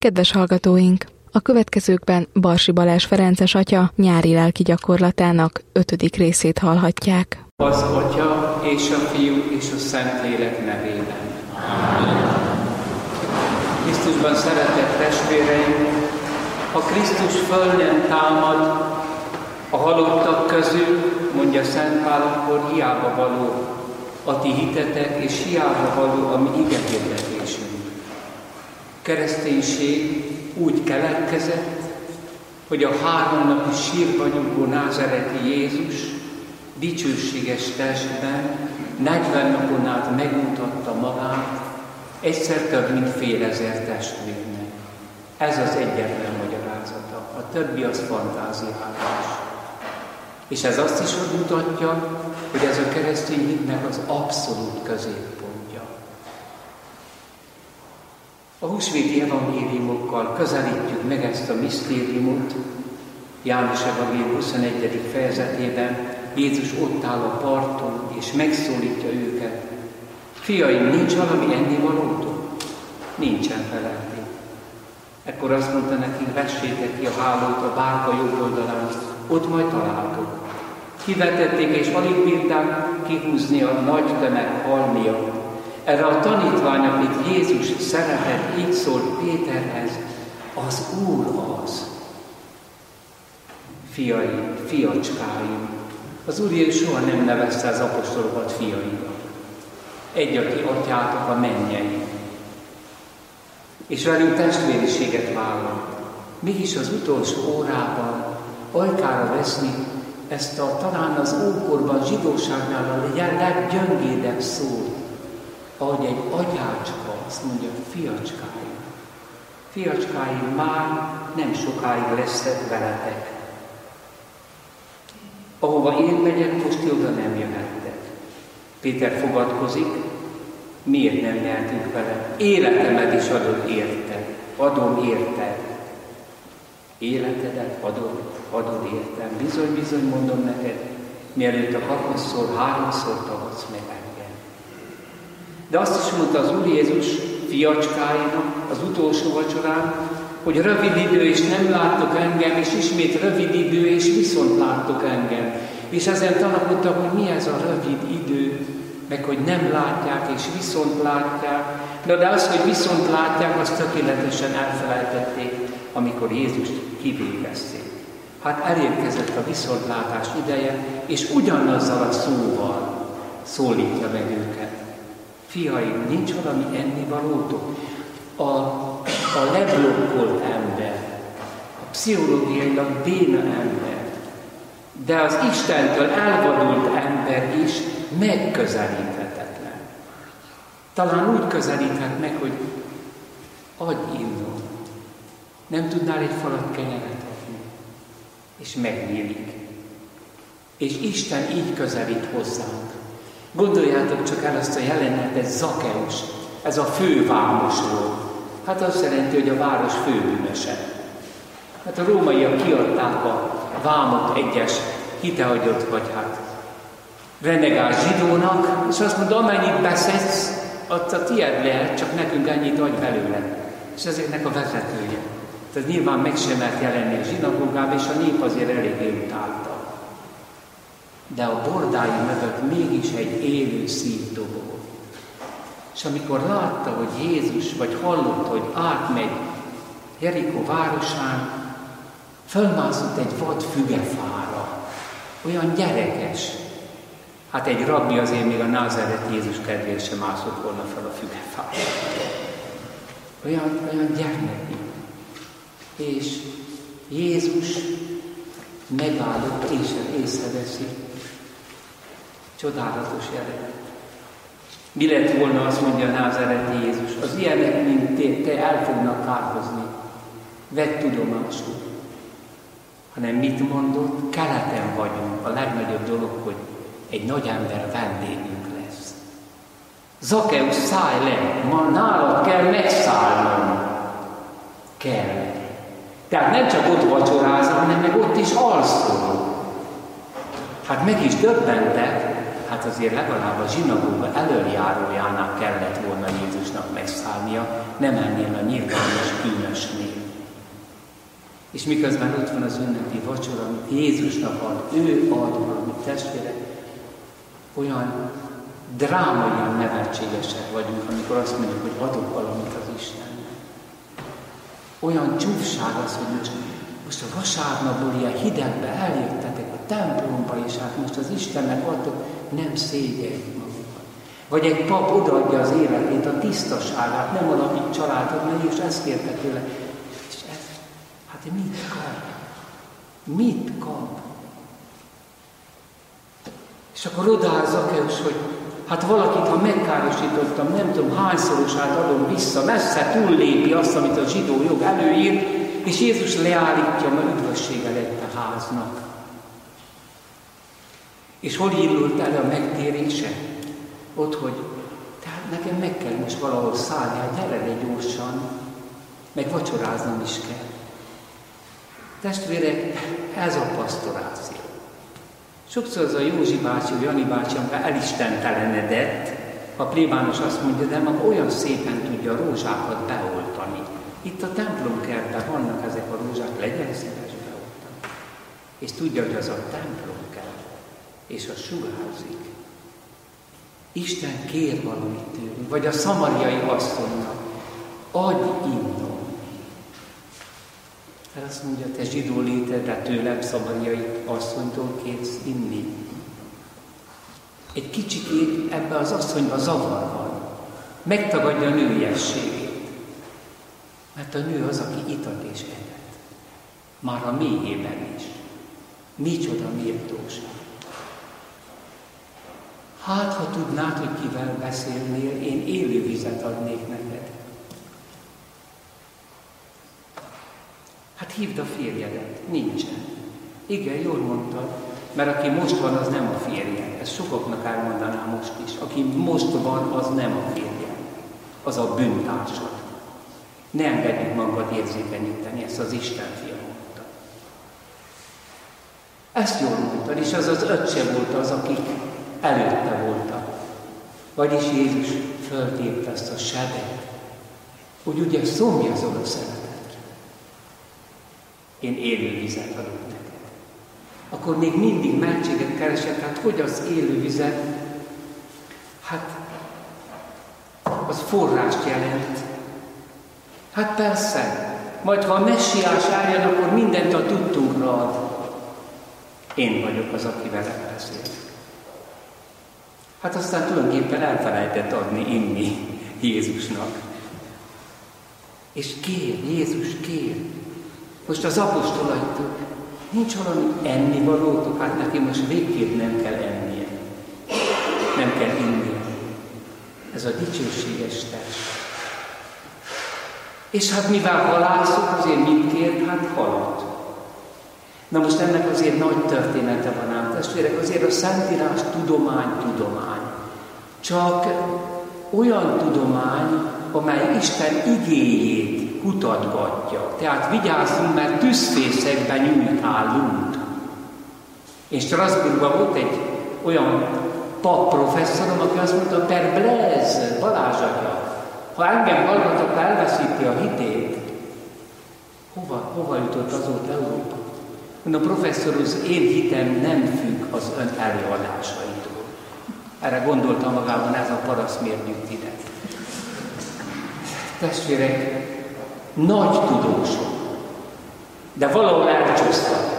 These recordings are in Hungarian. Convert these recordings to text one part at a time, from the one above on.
Kedves hallgatóink! A következőkben Barsi Balázs ferences atya nyári lelki gyakorlatának 5. részét hallhatják. Az Atya és a Fiú és a Szentlélek nevében. Amen. Krisztusban szeretett testvéreim, ha Krisztus föl nem támad a halottak közül, mondja Szent Pál, akkor hiába való a ti hitetek, és hiába való a mi igehirdetésünk. Kereszténység úgy keletkezett, hogy a 3 napi sírban nyugvó názareti Jézus dicsőséges testben 40 napon át megmutatta magát egyszer több mint fél ezer testvérnek. Ez az egyetlen magyarázata, a többi az fantáziálás. És ez azt is mutatja, hogy ez a keresztény hitnek az abszolút középpontja. A húsvéti evangéliumokkal közelítjük meg ezt a misztériumot. János evangélium 21. fejezetében Jézus ott áll a parton, és megszólítja őket. Fiaim, nincs valami ennivalótok? Nincsen, felelték. Ekkor azt mondta nekik, vessétek ki a hálót a bárka jobb oldalán, ott majd találtok. Kivetették, és alig bírták kihúzni a nagy tömeg hal miatt. Erre a tanítvány, akit Jézus szeretett, így szólt Péterhez, az Úr az. Fiaim, fiacskáim. Az Úr Jézus soha nem nevezte az apostolokat fiainak. Egy, aki atyátok, a mennyei. És velünk testvériséget vállalt. Mégis az utolsó órában ajkára veszni ezt a talán az ókorban zsidóságnál a leggyöngédebb szót, ahogy egy atyácska azt mondja, fiacskáim. Fiacskáim, már nem sokáig leszek veletek. Ahova én megyek, most oda nem jöhettek. Péter fogadkozik, miért nem nyertünk vele? Életemet is adom érted. Életedet adod értem. Bizony, mondom neked, mielőtt a kakasszor 3-szor tagadsz meg engem. De azt is mondta az Úr Jézus fiacskáinak az utolsó vacsorán, hogy rövid idő, és nem láttok engem, és ismét rövid idő, és viszont láttok engem. És ezen tanakodtak, hogy mi ez a rövid idő, meg hogy nem látják, és viszont látják. De az, hogy viszont látják, azt tökéletesen elfelejtették, amikor Jézust kivégezték. Hát elérkezett a viszontlátás ideje, és ugyanazzal a szóval szólítja meg őket. Fiaim, nincs valami ennivalótok? A leblokkolt ember, a pszichológiailag béna ember, de az Istentől elvadult ember is megközelíthetetlen. Talán úgy közelíthet meg, hogy adj innot. Nem tudnál egy falat kenyeret adni, és megnyílik. És Isten így közelít hozzánk. Gondoljátok csak el azt a jelenetet, Zakeus, ez a fővámos volt. Hát azt jelenti, hogy a város főbűnöse. Hát a rómaiak kiadták a vámot egyes hitehagyott, vagy hát renegás zsidónak, és azt mondta, amennyit beszedsz, azt a tiéd lehet, csak nekünk ennyit adj belőle. És ezeknek a vezetője. Tehát nyilván meg sem lehet jelenni a zsinagógában, és a nép azért eléggé utálta. De a bordái mögött mégis egy élő szív dobog. És amikor látta, hogy Jézus, vagy hallotta, hogy átmegy Jerikó városán, fölmászott egy vad fügefára. Olyan gyerekes. Hát egy rabbi azért még a názáreti Jézus kedvéért sem mászott volna fel a fügefára. Olyan gyermeki. És Jézus megállott és észreveszi. Csodálatos jelenet. Mi lett volna, azt mondja a názáreti Jézus, az ilyenek, mint te el fognak kárhozni. Vedd tudomásul. Hanem mit mondott? Keleten vagyunk. A legnagyobb dolog, hogy egy nagy ember vendégünk lesz. Zakeus, szállj le! Ma nálad kell megszállnom. Kell. Tehát nem csak ott vacsorázol, hanem meg ott is alszol. Hát meg is döbbentek, hát azért legalább a zsinagóga elöljárójánál kellett volna Jézusnak megszállnia, nem ennél a nyilvános bűnösnél. És miközben ott van az ünnepi vacsora, amit Jézusnak ad, ő ad valamit, testvérek, olyan drámaian nevetségesek vagyunk, amikor azt mondjuk, hogy adok valamit az Istennek. Olyan csúfság az, hogy most a vasárnapból ilyen hidegbe eljöttetek a templomba, és hát most az Istennek adtok, nem szégyeljük magukat. Vagy egy pap odaadja az életét, a tisztaságát, nem valamit családod meg, és ezt kérte tőle. És ez, hát mit kap? Mit kap? És akkor odaáll Zakeusz, hogy hát valakit, ha megkárosítottam, nem tudom hányszorosát adom vissza, messze túllépi azt, amit a zsidó jog előír, és Jézus leállítja, mert üdvössége lett a háznak. És hol indult el a megtérése? Ott, hogy tehát nekem meg kell most valahol szállni, hát gyere le gyorsan, meg vacsoráznom is kell. Testvérek, ez a pastoráció. Sokszor az a Józsi bácsi, vagy Jani bácsi, amikor elistentelenedett, a plébános azt mondja, de maga olyan szépen tudja a rózsákat beoltani. Itt a templomkertben vannak ezek a rózsák, legyen szíves beoltani. És tudja, hogy az a templomkert, és az sugárzik. Isten kér valamit tőlünk, vagy a szamariai asszonynak, adj innom. Mert azt mondja, te zsidó léted, de tőlem szamariai asszonytól kérsz inni. Egy kicsikét ebbe az asszonyba zavar van. Megtagadja a nőiességét. Mert a nő az, aki itat és etet. Már a mélyében is. Micsoda méltóság. Hát, ha tudnád, hogy kivel beszélnél, én élő vizet adnék neked. Hát hívd a férjedet. Nincsen. Igen, jól mondtad, mert aki most van, az nem a férje. Ezt sokaknak elmondanám most is. Aki most van, az nem a férje. Az a bűntársad. Ne engedjük magad érzékenyíteni, ezt az Isten fia mondta. Ezt jól mondtad, és az az öccse volt az, akik előtte voltak. Vagyis Jézus föltépte ezt a sebet, hogy ugye szomjazol a szeretet. Én élő vizet adok neked. Akkor még mindig mentséget keresek, hát hogy az élő vizet? Hát az forrást jelent. Hát persze, majd ha a messiás eljön, akkor mindent a tudtunkra ad. Én vagyok az, aki veled beszél. Hát aztán tulajdonképpen elfelejtett adni, inni Jézusnak. És kér, Jézus kér. Most az apostolaitól nincs valami ennivalótok, hát neki most végképp nem kell ennie. Nem kell innie. Ez a dicsőséges test. És hát mivel halászok, azért mit kér? Hát halat. Na most ennek azért nagy története van ám, testvérek, azért a Szentírás tudomány. Csak olyan tudomány, amely Isten igéjét kutatgatja. Tehát vigyázzunk, mert tűzfészekben nyújtálunk. És Strasbourgban volt egy olyan pap professzorom, aki azt mondta, per Blaise, Balázs atya, ha engem hallgatok, elveszíti a hitét, hova jutott azóta Európa? Mondom, professzor, az én hitem nem függ az ön előadásaitól. Erre gondoltam magában, ez a paraszt miért jut ide. Testvérek, nagy tudósok, de valahol elcsúsztak.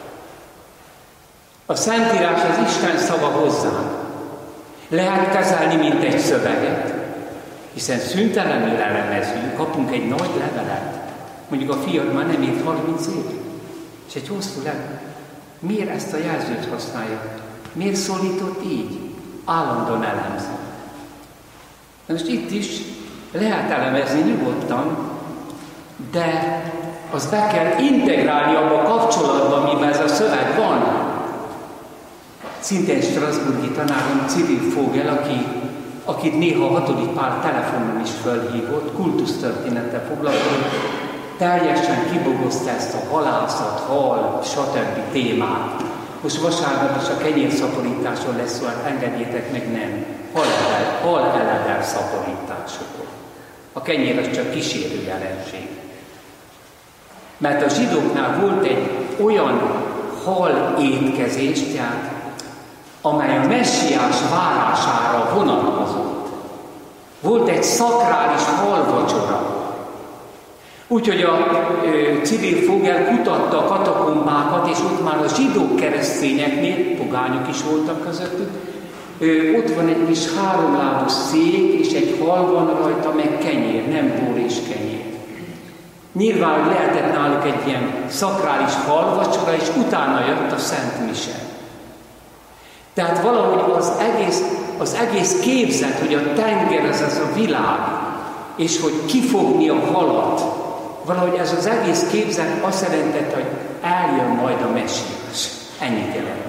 A Szentírás az Isten szava hozzánk. Lehet kezelni, mint egy szöveget, hiszen szüntelenül elemezünk, kapunk egy nagy levelet. Mondjuk a fiad már nem írt 30 év, és egy hosszú levelet. Miért ezt a jelzőt használja? Miért szólított így? Állandóan elemzi. Na most itt is lehet elemezni nyugodtan, de az be kell integrálni abba a kapcsolatban, amiben ez a szöveg van. Szintén strasbourgi tanárom Cyril Vogel, akit néha a 6. Pál telefonon is fölhívott, kultusztörténettel foglalkozott, teljesen kibogozta ezt a halászat, hal, stb. Témát. Most vasárnap is a kenyérszaporításon lesz szó, hát engedjétek meg, nem. Hal-eledel szaporításokon. A kenyér az csak kísérő jelenség. Mert a zsidóknál volt egy olyan hal étkezés, tehát, amely a messiás várására vonatkozott. Volt egy szakrális halvacsora. Úgyhogy a Cyril Vogel kutatta a katakombákat, és ott már a zsidó keresztényeknél, pogányok is voltak közöttük, ott van egy kis háromlábos szék, és egy hal van rajta, meg kenyér, nem bor és kenyér. Nyilván lehetett náluk egy ilyen szakrális halvacsora, és utána jött a Szent Mise. Tehát valahogy az egész képzet, hogy a tenger ez a világ, és hogy kifogni a halat, valahogy ez az egész képzet azt jelentette, hogy eljön majd a messiás. Ennyit jelentett.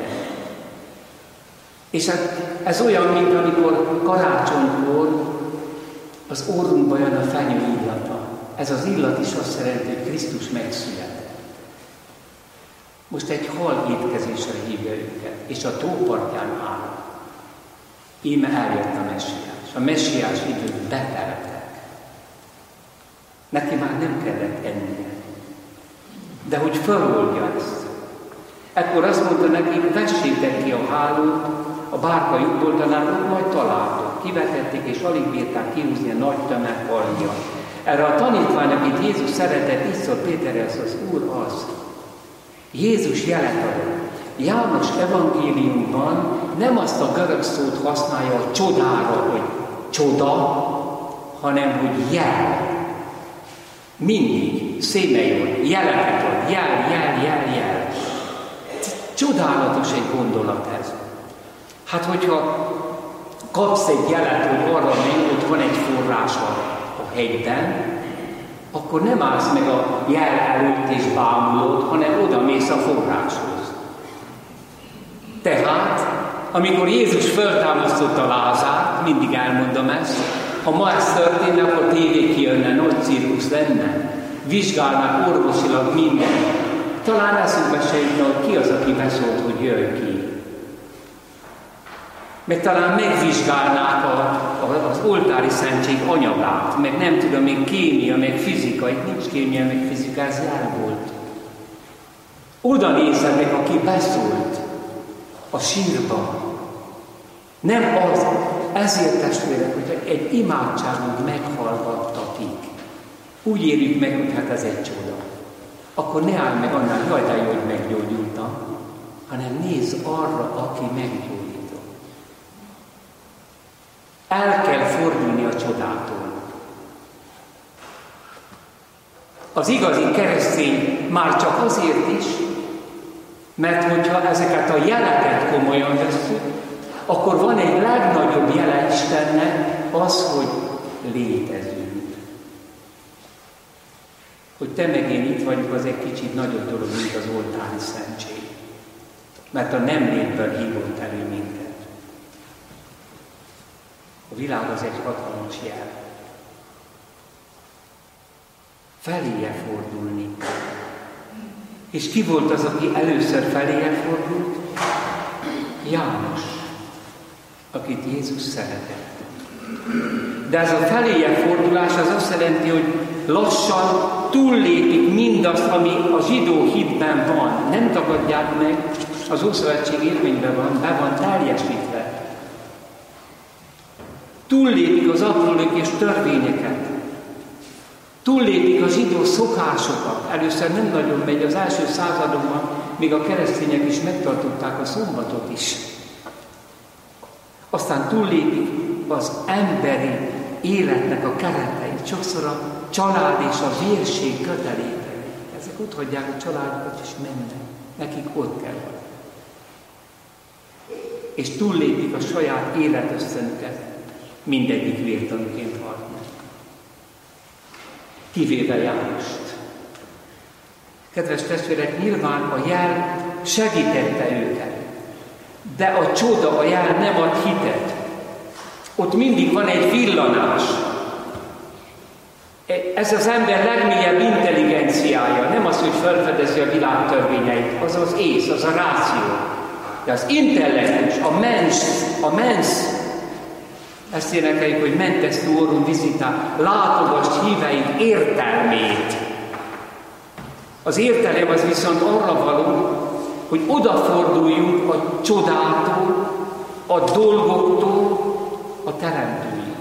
És ez olyan, mint amikor karácsonykor az orrunkba jön a fenyő illata. Ez az illat is azt jelenti, hogy Krisztus megszületett. Most egy hal étkezésre hívja őket, és a tópartján áll. Íme eljött a messiás. A messiás idők beteltek. Neki már nem kellett ennie. De hogy feloldja ezt. Ekkor azt mondta nekik, vessétek ki a hálót, a bárka jobb oldalán, ott majd találtok. Kivetették, és alig bírták kihúzni a nagy tömeg haljat. Erre a tanítvány, akit Jézus szeretett, így szólt Péterhez, az Úr az. Jézus jelet adott. János evangéliumban nem azt a görög szót használja a csodára, hogy csoda, hanem hogy jel. Mindig szémelyül, jeleket ad, jel. Csodálatos egy gondolat ez. Hát, hogyha kapsz egy jelet, hogy arra menj, hogy van egy forrás a hegyben, akkor nem állsz meg a jel előtt és bámulod, hanem oda mész a forráshoz. Tehát, amikor Jézus föltámasztotta Lázárt, mindig elmondom ezt, ha ma ez történne, akkor tévé kijönne, nagy cirkusz lenne, vizsgálnák orvosilag minden. Talán eszünkbe se jutna, hogy ki az, aki beszólt, hogy jöjj ki. Meg talán megvizsgálnák az oltári szentség anyagát, meg nem tudom, még kémia, meg fizika, itt nincs kémia, meg fizika, ez jel volt. Oda nézze meg, aki beszólt a sírba. Nem az, ezért testvérek, hogy egy imádságunk meghallgattatik. Úgy érjük meg, hogy hát ez egy csoda. Akkor ne állj meg annál, jaj, de jó, hogy meggyógyultam, hanem nézz arra, aki meggyógyító. El kell fordulni a csodától. Az igazi keresztény már csak azért is, mert hogyha ezeket a jeleket komolyan vesszük, akkor van egy legnagyobb jele Istennek az, hogy létezünk. Hogy te meg én itt vagyunk, az egy kicsit nagyobb dolog, mint az oltári szentség. Mert a nem létből hívott elő minket. A világ az egy hatalmas jel. Feléje fordulni. És ki volt az, aki először feléje fordult? János, akit Jézus szeretett. De ez a feléje fordulás az azt jelenti, hogy lassan túllépik mindazt, ami a zsidó hitben van. Nem tagadják meg, az Ószövetség érvényben van, be van teljesítve. Túllépik az aprólökés törvényeket. Túllépik a zsidó szokásokat. Először nem nagyon megy, az első századokban még a keresztények is megtartották a szombatot is. Aztán túllépik az emberi életnek a kereteit. Sokszor a család és a vérség kötelékei. Ezek ott hagyják a családokat és mennek. Nekik ott kell valami. És túllépik a saját életösztönüket. Mindegyik vértanúként halt meg. Kivéve Jánost. Kedves testvérek, nyilván a jel segítette őket. De a csoda, a jel nem ad hitet. Ott mindig van egy villanás. Ez az ember legmélyebb intelligenciája. Nem az, hogy felfedezi a világ törvényeit. Az az ész, az a ráció. De az intellektus, a mens, ezt énekeljük, hogy mentes tuorum visita, látogass híveink értelmét. Az értelem az viszont arra való, hogy odaforduljunk a csodától, a dolgoktól, a teremtőig.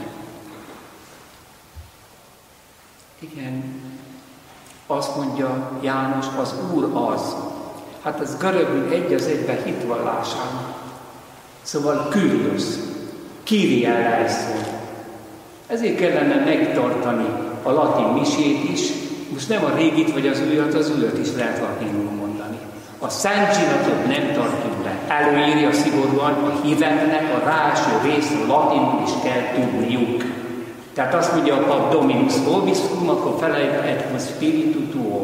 Igen, azt mondja János, az Úr az. Hát ez görögül egy az egyben hitvallásán. Szóval Kyrios, Kyrie eleison. Ezért kellene megtartani a latin misét is. Most nem a régit vagy az újat is lehet latinul mondani. A szent zsinatot nem tartjuk be. Előírja szigorúan a híveknek a ráeső részt latinul is kell tudniuk. Tehát azt mondja a pap Dominus Vobiscum, akkor felejtve et cum spiritu tuo.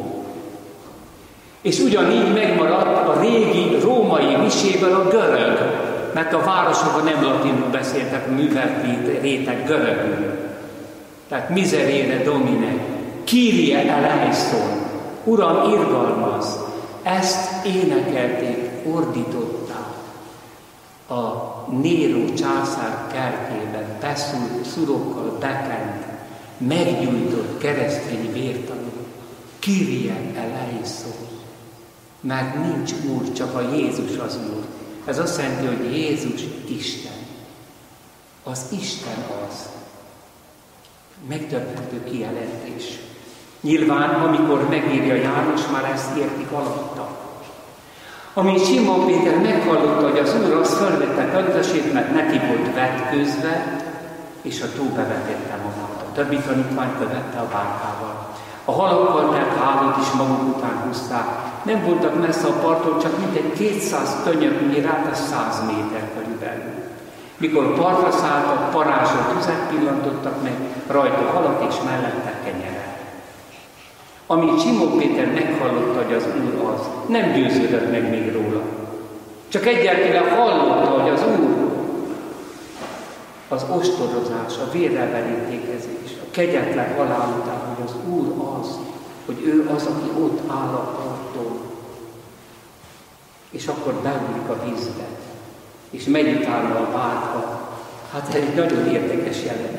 És ugyanígy megmaradt a régi római miséből a görög, mert a városokban nem latinul beszéltek, művelt réteg görögül. Tehát miserere domine, Kyrie eleison, Uram irgalmaz, ezt énekelték, ordították a Néró császár kertjében, szurokkal bekent, meggyújtott keresztény vértanú, Kyrie eleison, mert nincs Úr, csak a Jézus az Úr. Ez azt jelenti, hogy Jézus Isten. Az Isten az. Megdöbbentő kijelentés. Nyilván, amikor megírja János, már ezt értik alatta. Ami Simon Péter meghallotta, hogy az Úr az fölvette köntesét, mert neki volt vetkőzve, és a tó bevetette magát. A többi tanítvány követte a bárkával. A halakkal telt hálót is maguk után húzták. Nem voltak messze a parttól, csak mintegy 200 könyöknyire, át 100 méter körülbelül. Mikor partra szálltak, parázsot tüzet pillantottak meg, rajta halat és mellette kenyeret. Amíg Simon Péter meghallotta, hogy az Úr az, nem győződött meg még róla. Csak egyáltalán hallotta, hogy az Úr az ostorozás, a vérrel verítékezés, a kegyetlen halál után, hogy az Úr az, hogy ő az, aki ott áll a parton. És akkor beugrik a vízbe, és megy utána a bárka. Hát ez egy nagyon érdekes jelenet.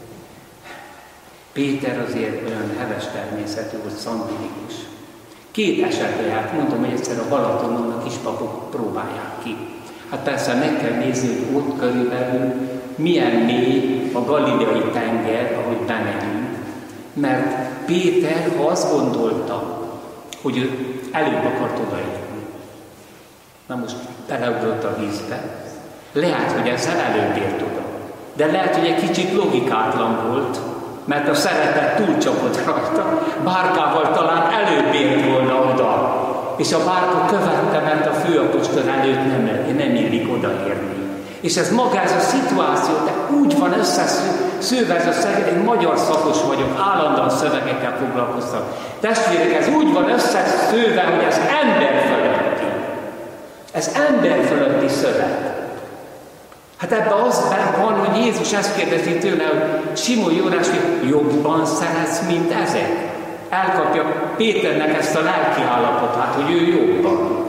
Péter azért olyan heves természetű, hogy szangvinikus. 2 esetre járt, mondtam, hogy egyszer a Balatonon a kispapok próbálják ki. Hát persze meg kell nézni, hogy ott körülbelül milyen mély a Galileai tenger, ahogy bemegyünk. Mert Péter, ha azt gondolta, hogy ő előbb akart odaérni, na most beleugrott a vízbe, lehet, hogy ezzel előbb ért oda. De lehet, hogy egy kicsit logikátlan volt, mert a szeretet túlcsapott rajta, bárkával talán előbb ért volna oda. És a bárka követte, mert a főapostol előtt nem illik odaérni. És ez maga ez a szituáció, de úgy van összeszőve ez a szöveg, én magyar szakos vagyok, állandóan szövegekkel foglalkoztam. Testvérek, ez úgy van összeszőve, hogy ez emberfölötti. Ez emberfölötti szöveg. Hát ebben az van, hogy Jézus ezt kérdezi tőle, hogy Simon Jónás, hogy jobban szeretsz, mint ezek. Elkapja Péternek ezt a lelki állapotát, hogy ő jobban.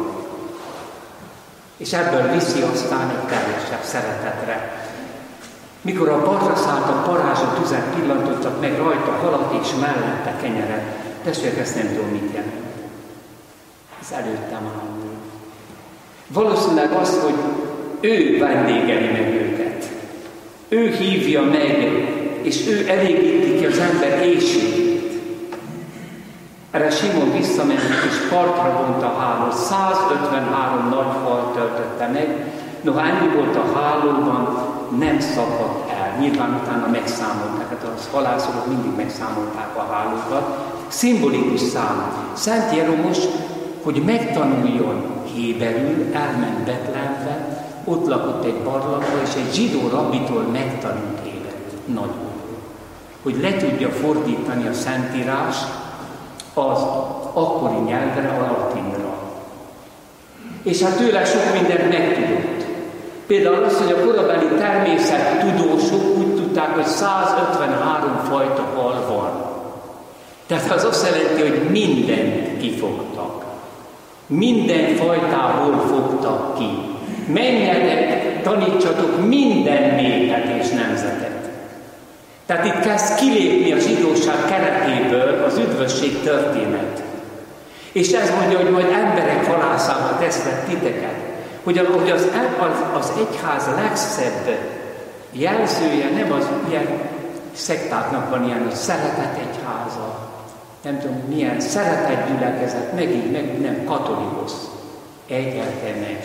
És ebből viszi aztán egy teljesebb szeretetre. Mikor a partra szállt, a parázsot tüzet pillantottak meg rajta halat és mellette kenyeret. Testvérek, ezt nem tudom, mit jelent. Ez előttem áll. Valószínűleg az, hogy ő vendégeli meg őket. Ő hívja meg, és ő elégíti ki az ember éhségét. Erre Simon visszament, és partra vonta a hálót. 153 nagy hal töltötte meg, noha ennyi volt a hálóban, nem szakadt el. Nyilván utána megszámolták, hát a halászok mindig megszámolták a hálókat. Szimbolikus szám. Szent Jeromos, hogy megtanuljon héberül, elment Betlehembe, ott lakott egy barlangba, és egy zsidó rabbitól megtanult héberül. Nagyon. Hogy le tudja fordítani a Szentírást az akkori nyelvre, a latinra. És hát tőle sok mindent megtudott. Például az, hogy a korabeli természettudósok úgy tudták, hogy 153 fajta hal van. Tehát az azt jelenti, hogy mindent kifogtak. Minden fajtából fogtak ki. Menjetek, tanítsatok minden népet és nemzetet. Tehát itt kezd kilépni a zsidóság keretéből az üdvösség történet. És ez mondja, hogy majd emberek halászába tesznek titeket. Hogy az egyház legszebb jelzője nem az ilyen szektáknak van ilyen, hogy szeretet egyháza, nem tudom milyen szeretet gyülekezet, megint nem katolikus, egyetemes,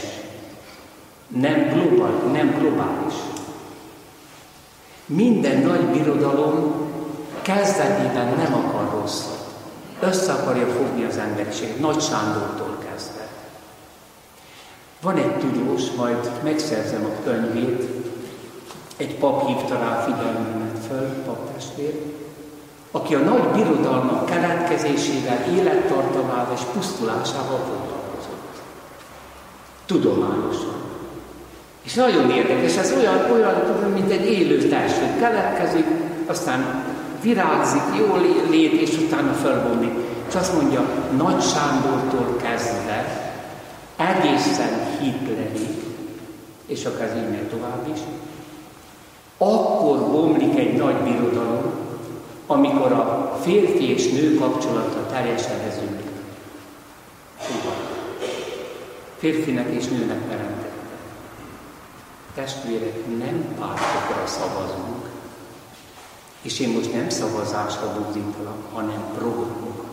nem globális. Minden nagy birodalom kezdetében nem akar rosszat. Össze akarja fogni az emberiséget, Nagy Sándortól kezdve. Van egy tudós, majd megszerzem a könyvét, egy pap hívta rá figyelmemet föl, paptestvér, aki a nagy birodalmak keletkezésével, élettartamával és pusztulásával foglalkozott. Tudományosan. És nagyon érdekes, ez olyan mint egy élő test, hogy keletkezik, aztán virágzik, jól lét, és utána fölbomlik. És azt mondja, Nagy Sándortól kezdve, egészen Hitlerig, és akár így meg tovább is, akkor bomlik egy nagy birodalom, amikor a férfi és nő kapcsolata teljesen rezülik. Férfinek és nőnek teremtette. Testvérek, nem pártokra szavazunk, és én most nem szavazásra buzdítalak, hanem programokra.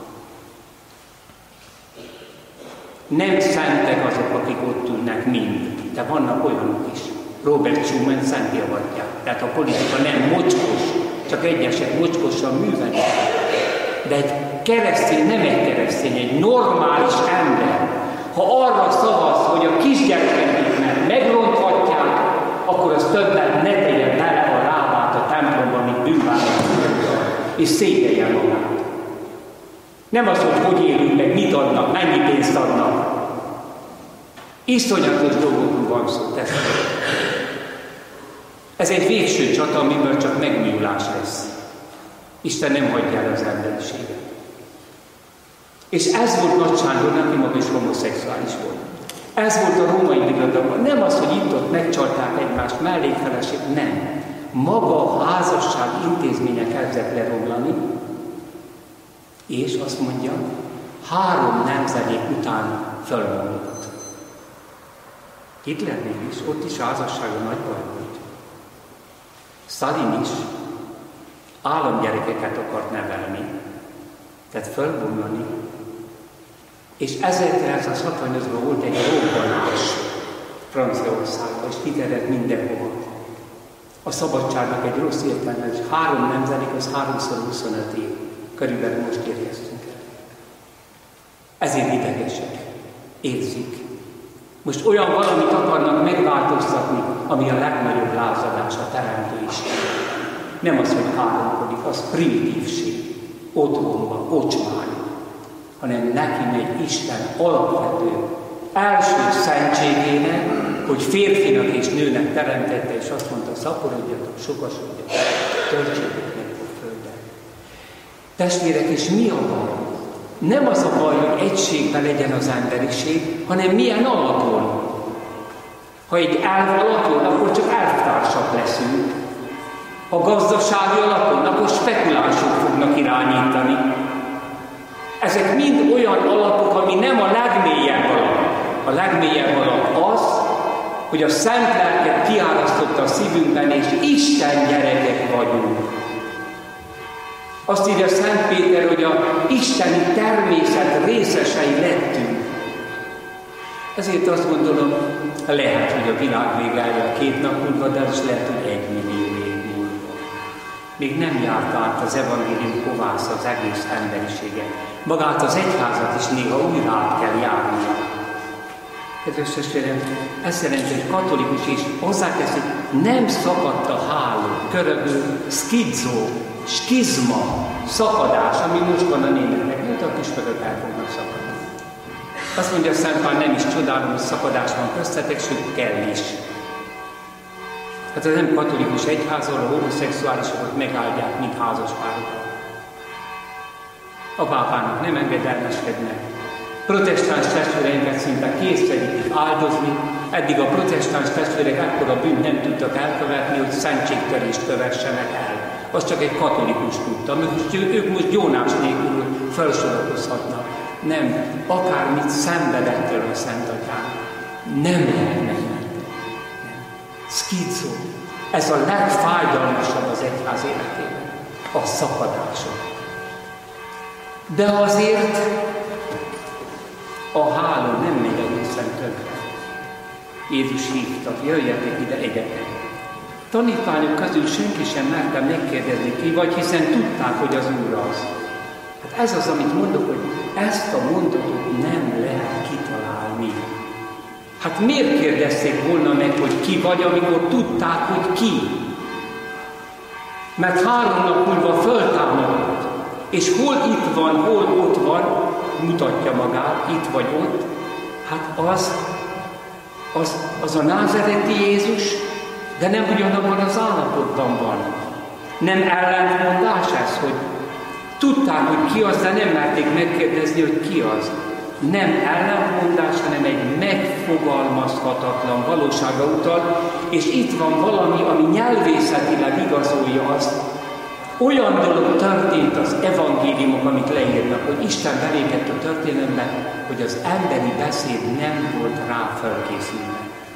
Nem szentek azok, akik ott ülnek mind, de vannak olyanok is. Robert Schumann szent javatják. Tehát a politika nem mocskos, csak egyesek mocskosan művelik. De egy keresztény, nem egy keresztény, egy normális ember, ha arra szavaz, hogy a kisgyermekeknek megronthatják, akkor az többet ne tegye bele a lábát a templomban, mint bűnbánat, és szégyeljen magát. Nem az, hogy élünk meg, mit adnak, mennyi pénzt adnak. Iszonyatos dolgokról van szó, testvérek. Ez egy végső csata, amiből csak megújulás lesz. Isten nem hagyja el az emberiséget. És ez volt Nagy Sándornak, aki maga is homoszexuális volt. Ez volt a római birodalomban. Nem az, hogy itt-ott megcsalták egymást, mellékfeleség, nem. Maga a házasság intézménye kezdett leromlani, és azt mondja, 3 nemzedék után fölmondott. Hitlernél is, ott is házassága nagy baj volt. Stalin is államgyerekeket akart nevelni, tehát fölbomlani, és 1968-ban volt egy robbanás Franciaországban, és kiterjedt mindenhova. A szabadságnak egy rossz értelme, és 3 nemzedék, az 3x25 év. Körülbelül most érkeztünk el. Ezért idegesek, érzik. Most olyan valamit akarnak megváltoztatni, ami a legnagyobb lázadás, a teremtő Isten. Nem az, hogy háromkodik, az primitívség, otthonban, ocsmány, hanem neki megy Isten alapvető, első szentségének, hogy férfinak és nőnek teremtette, és azt mondta, szaporodjatok, sokasodjatok, töltsétek meg a földet. Testvérek, és mi a baj? Nem az a baj, hogy egységben legyen az emberiség, hanem milyen alapon. Ha egy elv alapon, akkor csak elvtársak leszünk. Ha gazdasági alapon, akkor spekulánsok fognak irányítani. Ezek mind olyan alapok, ami nem a legmélyebb alap. A legmélyebb alap az, hogy a Szent Lelket kiárasztotta a szívünkben, és Isten gyerekek vagyunk. Azt írja Szent Péter, hogy a isteni természet részesei lettünk. Ezért azt gondolom, lehet, hogy a világ vége eljön 2 nap múlva, de az lehet, hogy 1 millió év múlva. Még nem járt át az evangélium kovásza az egész emberiséget. Magát az egyházat is néha újra át kell járnia. Kedves testvérem, ez jelenti, hogy katolikus is hozzáteszik, nem szakadt a háló, körögő, szkizó, skizma, szakadás, ami most van a németek, mint a püspökök el fognak szakadni. Azt mondja Szent Pál, nem is csodálom, hogy szakadás van köztetek, sőt kell is. Hát ez nem katolikus egyház, ahol a homoszexuálisokat megáldják, mint házaspárokat. A pápának nem engedelmeskednek. Protestáns testvéreinket szinte kényszerítik áldozni, eddig a protestáns testvérek ekkora bűnt nem tudtak elkövetni, hogy szentségtörést kövessenek el. Az csak egy katolikus tudta, ők most gyónás nélkül felsorakozhatnak. Nem, akármit szenvedett el a Szent Atyán, nem lehet megmenteni. Szkizó. Ez a legfájdalmasabb az egyház életében. A szakadások. De azért a háló nem megy egészen többre. Jézus hívta, jöjjetek ide, egyetek. Tanítványok közül senki sem merte megkérdezni ki, vagy hiszen tudták, hogy az Úr az. Hát ez az, amit mondok, hogy ezt a mondatot nem lehet kitalálni. Hát miért kérdezték volna meg, hogy ki vagy, amikor tudták, hogy ki? Mert 3 nap múlva föltámadott, és hol itt van, hol ott van, mutatja magát, itt vagy ott, hát az a názareti Jézus, de nem ugyanabban az állapotban van. Nem ellentmondás ez, hogy tudták, hogy ki az, de nem merték megkérdezni, hogy ki az. Nem ellentmondás, hanem egy megfogalmazhatatlan valóságra utal, és itt van valami, ami nyelvészetileg igazolja azt. Olyan dolog történt az evangéliumok, amit leírnak, hogy Isten belépett a történelembe, hogy az emberi beszéd nem volt rá felkészülve.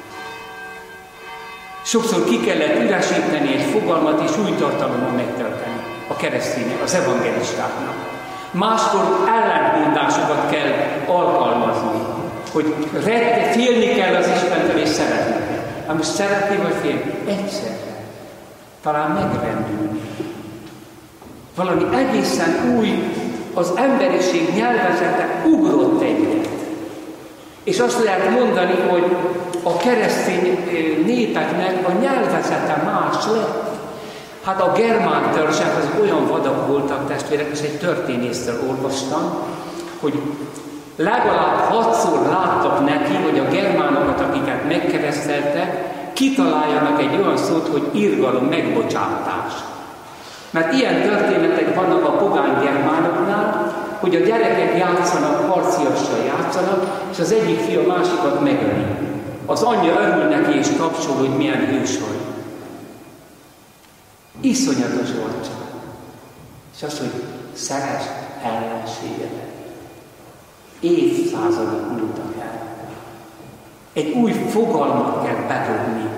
Sokszor ki kellett üresíteni egy fogalmat, és új tartalommal megtölteni a keresztények, az evangelistáknak. Máskor ellentmondásokat kell alkalmazni, hogy félni kell az Istentől és szeretni. Hát most szeretni vagy félni? Egyszerre. Talán megrendülni. Valami egészen új, az emberiség nyelvezete ugrott egyet. És azt lehet mondani, hogy a keresztény népeknek a nyelvezete más lett. Hát a germán törzsek azok olyan vadak voltak, testvérek, és egy történésztől olvastam, hogy legalább 6-szor láttak neki, hogy a germánokat, akiket megkereszteltek, kitaláljanak egy olyan szót, hogy irgalom, megbocsátás. Mert ilyen történetek vannak a pogány germánoknál, hogy a gyerekek játszanak, harciassal játszanak, és az egyik fiú a másikat megöli. Az anyja örül neki és tapsol, hogy milyen hős vagy. Iszonyatos olcsak. És azt, hogy szeresd ellenségedet. Évszázadok múltak el. Egy új fogalmat kell bedobni.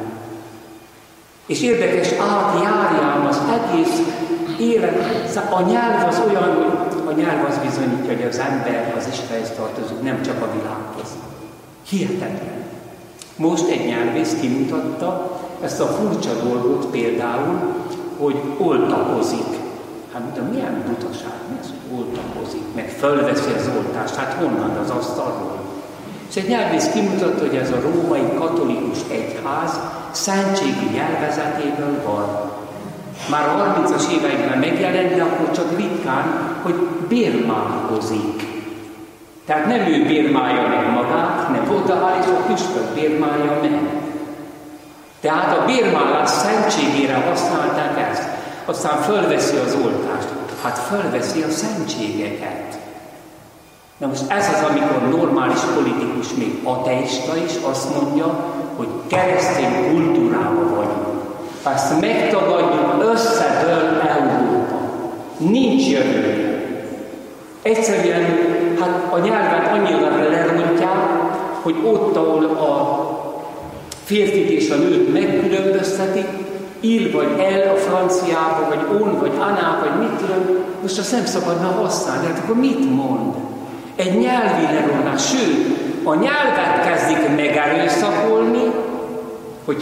És érdekes, átjárjám az egész élet. A nyelv az olyan, hogy a nyelv az bizonyítja, hogy az ember az Istenhez tartozik, nem csak a világhoz. Hihetetlen. Most egy nyelvész kimutatta ezt a furcsa dolgot például, hogy oltakozik. Hát mondom, milyen butaság, mi az, hogy oltakozik, meg fölveszi az oltást, hát honnan az asztalról. És egy nyelvész kimutatta, hogy ez a római katolikus egyház szentségi nyelvezetéből van. Már a 30-as éveikben megjelent, de akkor csak ritkán, hogy bérmálkozik. Tehát nem ő bérmálja meg magát, nem odaáll, és a püspök bérmálja meg. Tehát a bérmálás szentségére használták ezt. Aztán fölveszi az oltást. Hát fölveszi a szentségeket. Na most ez az, amikor normális politikus, még ateista is azt mondja, hogy keresztény kultúrában vagyunk. Ha ezt megtagadjuk, összedől Európa. Nincs jövője. Egyszerűen hát a nyelvet annyira lerontják, hogy ott, ahol a férfit és a nőt megkülönböztetik, il vagy el a franciába, vagy on, vagy aná, vagy mit tudom, most azt nem szabadna használni. Hát akkor mit mond? Egy nyelvi leronás, sőt, a nyelvet kezdik megerőszakolni, hogy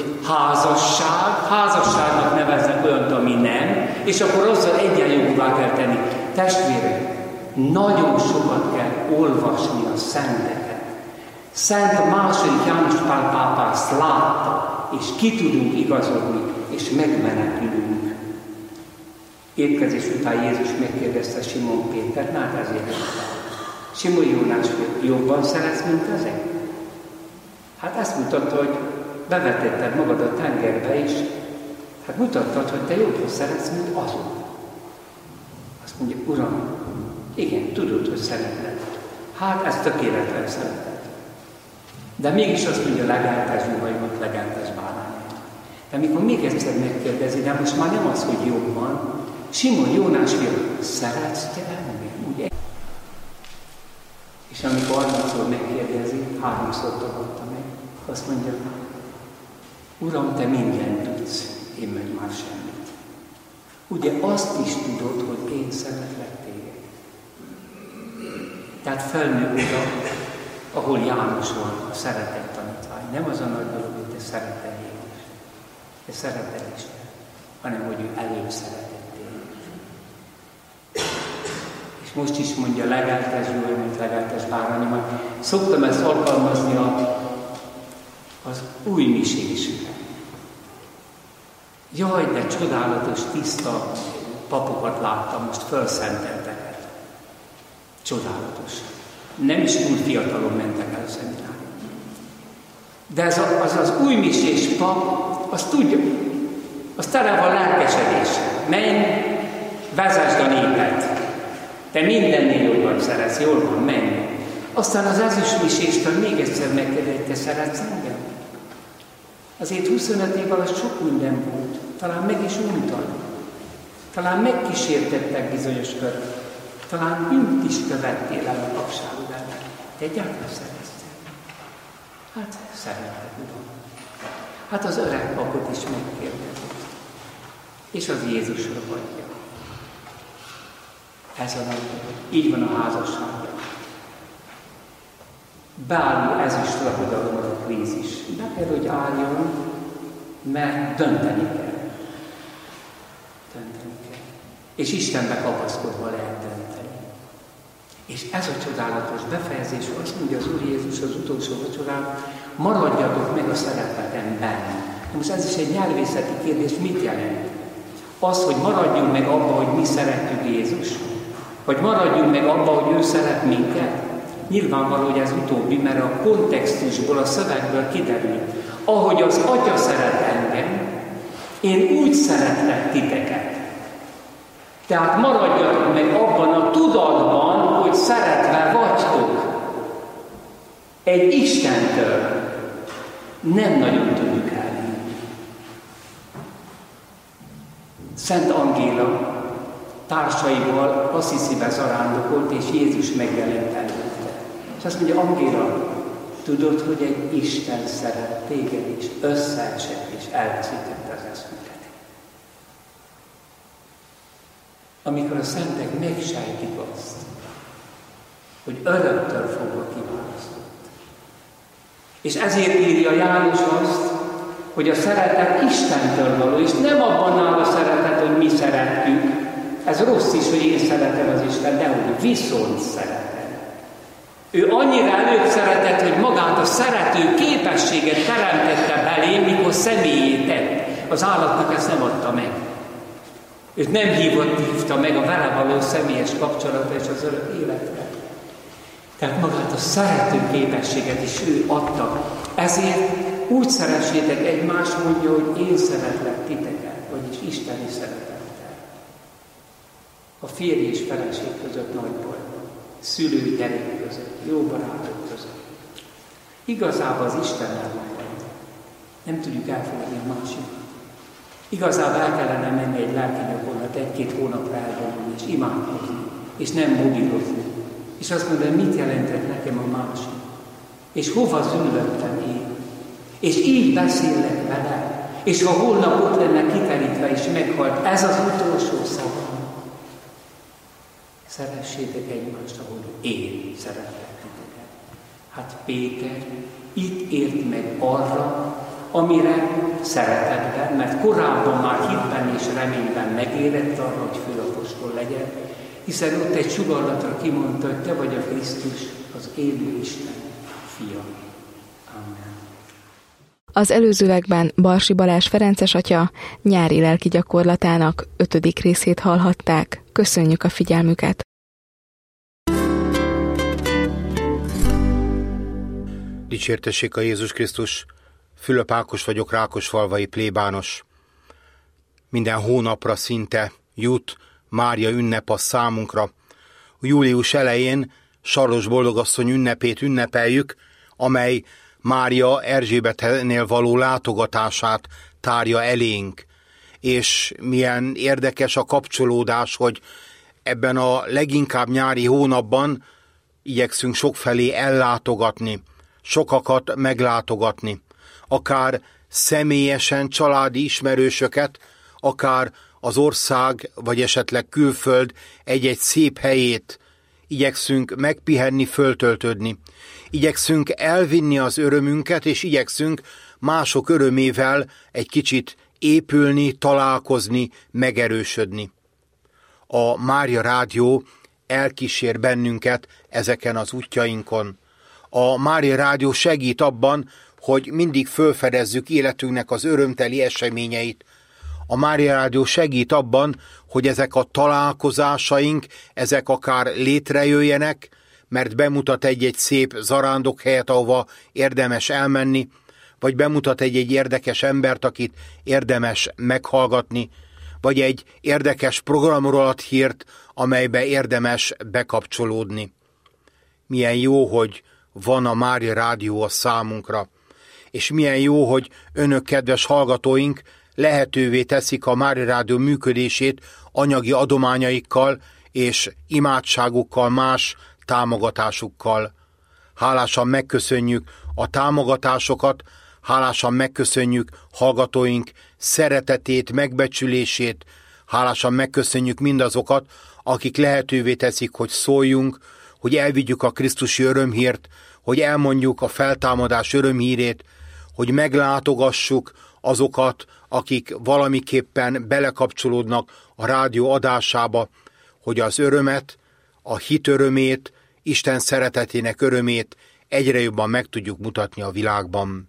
házasságnak neveznek olyant, ami nem, és akkor azzal egyenjogúvá kell tenni. Testvérek, nagyon sokat kell olvasni a szenteket. Szent II. János Pál pápa ezt látta, és ki tudunk igazodni, és megmenekülünk. Étkezés után Jézus megkérdezte Simon Pétert, hát ezért Simon Jónás, jobban szeretsz, mint ezek? Hát ezt mutatta, hogy bevetetted magad a tengerbe, és hát mutattad, hogy te jobban szeretsz, mint azok. Azt mondja, Uram, igen, tudod, hogy szeretlek. Hát ezt tökéletlen szereted. De mégis azt mondja, legeltes juhaimat, legeltes bálányát. De amikor még egyszer megkérdezi, de most már nem az, hogy jobban, Simon Jónás fiú, szeretsz te engem, ugye? És amikor harmadszor megkérdezi, 3-szor tagadta meg, azt mondja, Uram, te mindent tudsz, én meg már semmit. Ugye azt is tudod, hogy én szeretlek téged. Tehát felnő oda, ahol János van, a szeretet tanítvány. Nem az a nagy dolog, hogy te szereted Jézus, te szereted Isten, hanem hogy ő előbb szeretett téged. És most is mondja, legeltes Gyula, mint legeltes bárány, majd szoktam ezt alkalmazni az új misésre. Jaj, de csodálatos, tiszta papokat láttam, most felszentelteket. Csodálatos. Nem is túl fiatalon mentek el a szemináriumba. De az új misés pap, azt tudja, az tele van lelkesedéssel. Menj, vezesd a népet. Te mindennél jobban szeretsz, jól van, menj. Aztán az ezüstmiséstől még egyszer megkérdezi, te szeretsz engem? Azért 25 év alatt sok minden volt. Talán meg is untad. Talán megkísértettek bizonyos körök. Talán bűnt is követtél el a papságod ellen. Te egyáltalán szeretsz. Hát szeretek, Uram. Hát az öreg papot is megkérdezi. És az Jézusra hagyja. Ez a nagy, így van a házasságban. Beálló ezüst lakodalomra a krízis. Be kell, hogy álljon, mert dönteni kell. Dönteni kell. És Istenbe kapaszkodva lehet dönteni. És ez a csodálatos befejezés, azt mondja az Úr Jézus az utolsó vacsorán, maradjatok meg a szeretetemben. Most ez is egy nyelvészeti kérdés, mit jelent? Az, hogy maradjunk meg abba, hogy mi szeretjük Jézus, vagy maradjunk meg abba, hogy ő szeret minket. Nyilvánvaló, hogy ez utóbbi, mert a kontextusból, a szövegből kiderül. Ahogy az Atya szeret engem, én úgy szeretlek titeket. Tehát maradjatok meg abban a tudatban, hogy szeretve vagytok. Egy Istentől nem nagyon tudjuk elhinni. Szent Angéla társaival Assisibe zarándokolt, és Jézus megjelent előtte. És azt mondja, Angéla, tudod, hogy egy Isten szeret téged, és összeesett, és elveszítette az eszmüket. Amikor a szentek megsejtik azt, hogy öröktől fogva kiválasztott. És ezért írja János azt, hogy a szeretet Istentől való, és nem abban áll a szeretet, hogy mi szeretjük. Ez rossz is, hogy én szeretem az Isten, de hogy viszont szeretem. Ő annyira előbb szeretett, hogy magát a szerető képességet teremtette belém, mikor személyé tett. Az állatnak ezt nem adta meg. Őt nem hívta meg a vele való személyes kapcsolatra és az örök életre. Tehát magát a szerető képességet is ő adta. Ezért úgy szeressétek egymást, mondja, hogy én szeretlek titeket, vagyis isteni szeretettel. A férj és feleség között nagy baj van. Szülő, gyerek között, jó barátok között. Igazából az Istennel van baj. Nem tudjuk elfogadni a másikat. Igazából el kellene menni egy lelki gyakorlat, 1-2 hónapra elvonulni, és imádkozni, és nem mobilozni. És azt mondom, mit jelentett nekem a másik? És hova züllöttem én? És így beszélek vele. És ha holnap ott lenne kiterítve és meghalt, ez az utolsó szavam. Szeressétek egymást, ahogy én szeretlek titeket. Hát Péter itt ért meg arra, amire szeretetben, mert korábban már hitben és reményben megérett arra, hogy főapostol legyen, hiszen ott egy sugallatra kimondta, hogy te vagy a Krisztus, az élő Isten fia. Amen. Az előzőekben Barsi Balázs ferences atya nyári lelki gyakorlatának 5. részét hallhatták. Köszönjük a figyelmüket! Dicsértessék a Jézus Krisztus! Fülöp Ákos vagyok, Rákosfalvai plébános. Minden hónapra szinte jut Mária ünnep a számunkra. A július elején Sarlos Boldogasszony ünnepét ünnepeljük, amely Mária Erzsébetnél való látogatását tárja elénk. És milyen érdekes a kapcsolódás, hogy ebben a leginkább nyári hónapban igyekszünk sokfelé ellátogatni, sokakat meglátogatni, akár személyesen családi ismerősöket, akár az ország, vagy esetleg külföld egy-egy szép helyét, igyekszünk megpihenni, föltöltödni. Igyekszünk elvinni az örömünket, és igyekszünk mások örömével egy kicsit épülni, találkozni, megerősödni. A Mária Rádió elkísér bennünket ezeken az útjainkon. A Mária Rádió segít abban, hogy mindig fölfedezzük életünknek az örömteli eseményeit. A Mária Rádió segít abban, hogy ezek a találkozásaink, ezek akár létrejöjjenek, mert bemutat egy-egy szép zarándokhelyet, ahova érdemes elmenni, vagy bemutat egy-egy érdekes embert, akit érdemes meghallgatni, vagy egy érdekes programról ad hírt, amelybe érdemes bekapcsolódni. Milyen jó, hogy van a Mária Rádió a számunkra, és milyen jó, hogy önök, kedves hallgatóink, lehetővé teszik a Mária Rádió működését anyagi adományaikkal és imádságukkal, más támogatásukkal. Hálásan megköszönjük a támogatásokat, hálásan megköszönjük hallgatóink szeretetét, megbecsülését, hálásan megköszönjük mindazokat, akik lehetővé teszik, hogy szóljunk, hogy elvigyük a krisztusi örömhírt, hogy elmondjuk a feltámadás örömhírét, hogy meglátogassuk azokat, akik valamiképpen belekapcsolódnak a rádió adásába, hogy az örömet, a hit örömét, Isten szeretetének örömét egyre jobban meg tudjuk mutatni a világban.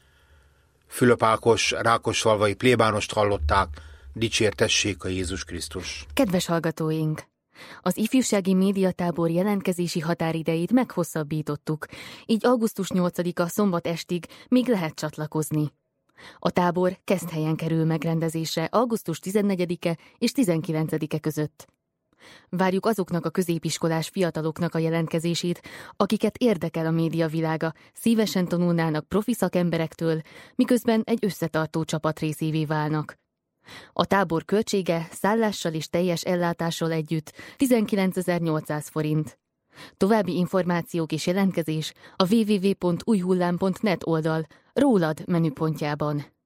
Fülöp Ákos rákosfalvai plébánost hallották, dicsértessék a Jézus Krisztus. Kedves hallgatóink! Az ifjúsági médiatábor jelentkezési határidejét meghosszabbítottuk, így augusztus 8-a szombat estig még lehet csatlakozni. A tábor Keszthelyen kerül megrendezésre augusztus 14-e és 19-e között. Várjuk azoknak a középiskolás fiataloknak a jelentkezését, akiket érdekel a médiavilága, szívesen tanulnának profi szakemberektől, miközben egy összetartó csapat részévé válnak. A tábor költsége szállással és teljes ellátással együtt 19.800 forint. További információk és jelentkezés a www.ujhullám.net oldal Rólad menüpontjában.